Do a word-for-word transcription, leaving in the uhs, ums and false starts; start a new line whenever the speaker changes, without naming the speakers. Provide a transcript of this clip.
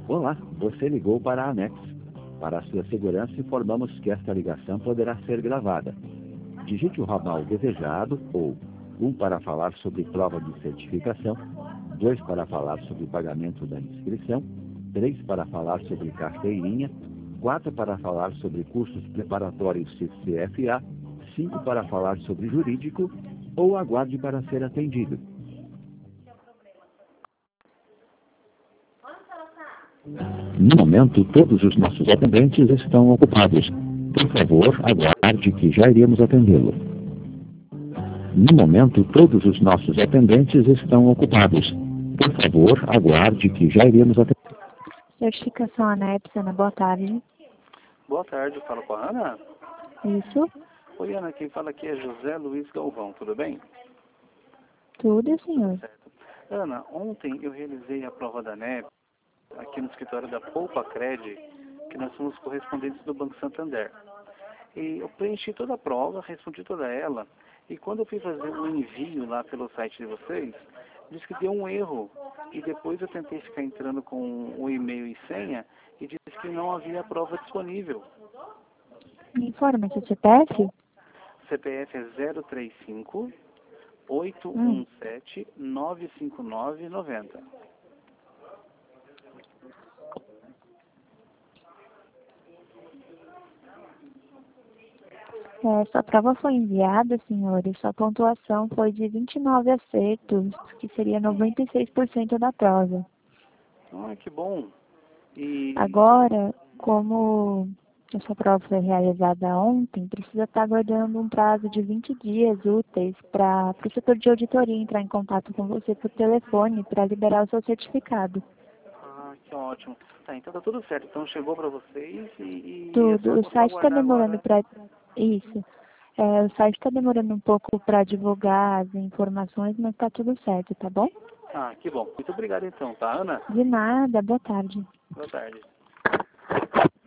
Olá, você ligou para a ANEX. Para a sua segurança, informamos que esta ligação poderá ser gravada. Digite o ramal desejado ou um para falar sobre prova de certificação, dois para falar sobre pagamento da inscrição, três para falar sobre carteirinha, quatro para falar sobre cursos preparatórios C C F A, cinco para falar sobre jurídico ou aguarde para ser atendido. No momento, todos os nossos atendentes estão ocupados. Por favor, aguarde que já iremos atendê-lo. No momento, todos os nossos atendentes estão ocupados. Por favor, aguarde que já iremos atendê-lo.
Certificação ANEPS, Ana, boa tarde.
Boa tarde, falo com a Ana.
Isso?
Oi, Ana, quem fala aqui é José Luiz Galvão, tudo bem?
Tudo, senhor.
Certo. Ana, ontem eu realizei a prova da ANEPS aqui no escritório da Poupa Cred, que nós somos correspondentes do Banco Santander. E eu preenchi toda a prova, respondi toda ela, e quando eu fui fazer o envio lá pelo site de vocês, disse que deu um erro. E depois eu tentei ficar entrando com o e-mail e senha e disse que não havia prova disponível.
Me informa seu C P F?
C P F é zero três cinco, oito um sete, nove cinco nove, nove zero.
É, sua prova foi enviada, senhor, e sua pontuação foi de vinte e nove acertos, que seria noventa e seis por cento da prova.
Ah, que bom. E...
Agora, como a sua prova foi realizada ontem, precisa estar aguardando um prazo de vinte dias úteis para o setor de auditoria entrar em contato com você por telefone para liberar o seu certificado.
Ah, que ótimo. Tá, então tá tudo certo. Então chegou para vocês e... e
Tudo.
é
O site está demorando
para...
para... Isso. É, o site está demorando um pouco para divulgar as informações, mas está tudo certo, tá bom?
Ah, que bom. Muito obrigado então, tá, Ana?
De nada. Boa tarde.
Boa tarde.